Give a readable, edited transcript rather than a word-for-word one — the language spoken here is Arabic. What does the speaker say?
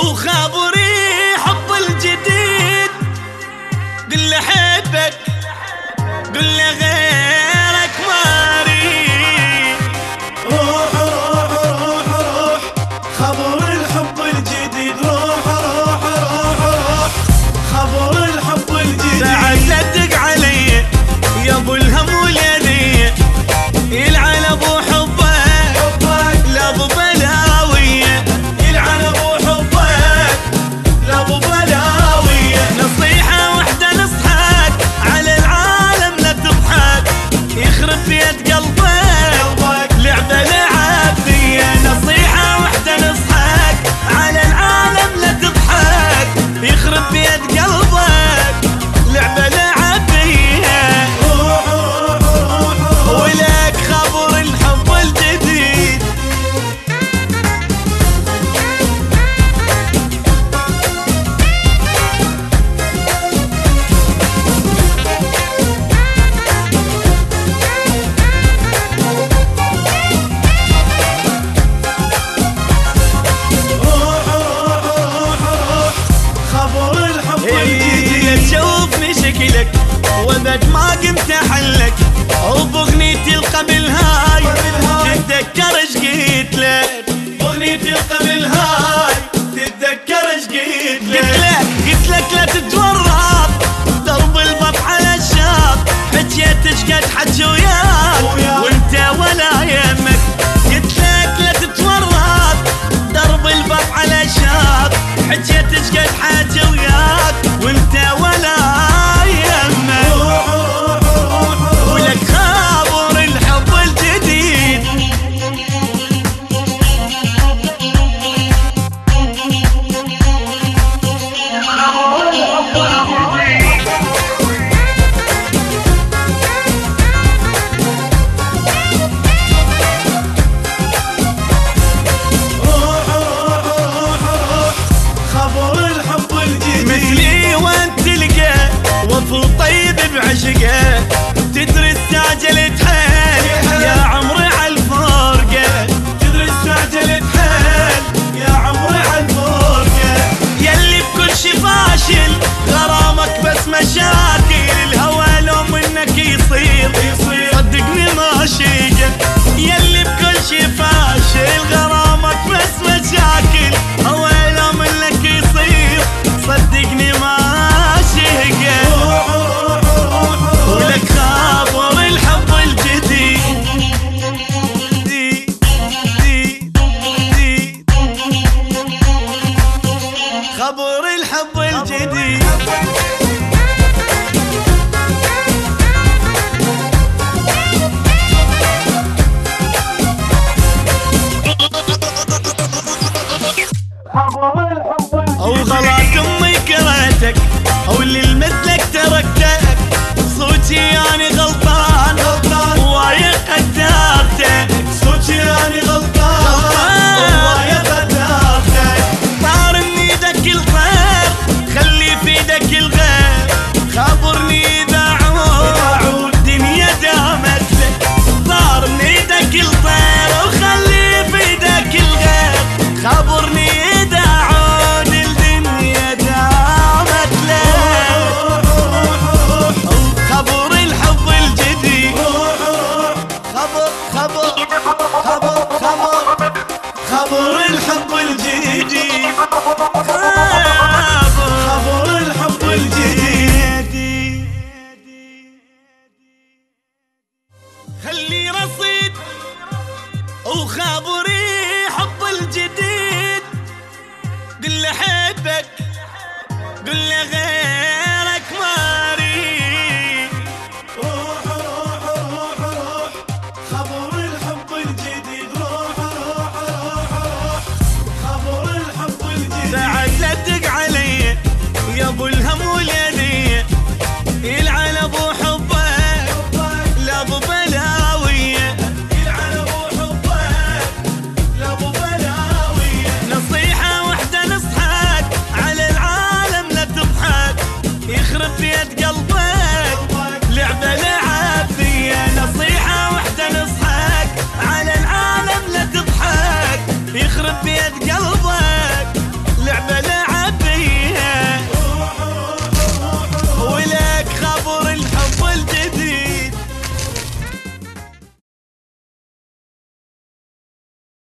وخابري حب الجديد. قل له حبك، قل له غيرك ما اريد. روح روح روح روح خبر الحب الجديد. روح روح روح روح خبر الحب الجديد. ساعة صدق علي يا ابو الهم واليدية، يلعن ابو حبك لا ابو بلاوية، يلعن ابو حبك لا ابو بلاوية. نصيحة وحدة نصحك على العالم لا تضحك، يخرب بيت قلبك لعبة لعب فيا. نصيحة وحدة نصحك على العالم لا تضحك، يخرب بيت قلبك لعبة لعب فيا. روح روح روح روح ولك خبر الحب الجديد. روح روح روح روح خبر الحب الجديد. تشوفني شكلك وابد ما قمت احلك، وباغنيتي القبل هاي تتذكر ايش قلت لك. اغنيتي القبل هاي تتذكر ايش قلت قلت لك لا تتورط درب البط على الشاط، حكيت ايش قد حكي وياك وانت ولا يمك. قلت لك لا تتورط درب البط على الشاط، حكيت ايش قد حكي وياك وانت ولا يمك. روح روح روح روح ولك خبر الحب الجديد. روح روح روح روح خبر الحب الجديد. مثلي وانت تلقى وفو طيب بعشقه، تدري استعجلت حيل يا عمري عالفرقه. تدري استعجلت حيل يا عمري عالفرقة. يلي بكل شي فاشل غرامك بس مشاكل، الهوى لو منك يصير صدقني ما شيقه. يلي بكل شي فاشل غرامك بس مشاكل، هوى لو منك يصير صدقني ما شيقه. روح روح روح روح ولك خبر الحب الجديد. خبر الحب الجديد. خبر الحب الجديد. او غلط امي كرهتك، او اللي مثلك تركتك، صوتي يعني غلطان وايا قدرتك. صوتي يعني غلطان ويا قدرتك. طار من ايدك الخير خلي في ايدك الغير، خبرني اذا عود دنيا دامت لك. طار من ايدك الخير وخلي في ايدك الغير، خبرني اذا عود الدنيا دامت لك. خبر الحب الجديد. خبر خبر خبر خبر خبر الحب الجديد. خبر الحب الجديد. خلي رصيد وخابري حب الجديد. قل له حبك، قل له غيرك ما اريد. روح روح روح روح خبر الحب الجديد. روح روح روح روح خبر الحب الجديد. ساعة صدق علي يا ابو الهم واليدية، يلعن ابو حبك لا ابو بلاوية، يلعن ابو حبك لا ابو بلاوية. نصيحة وحدة نصحك على العالم لا تضحك، يخرب بيت قلبك لعبة لعب فيا. نصيحة وحدة نصحك على العالم لا تضحك، يخرب بيت قلبك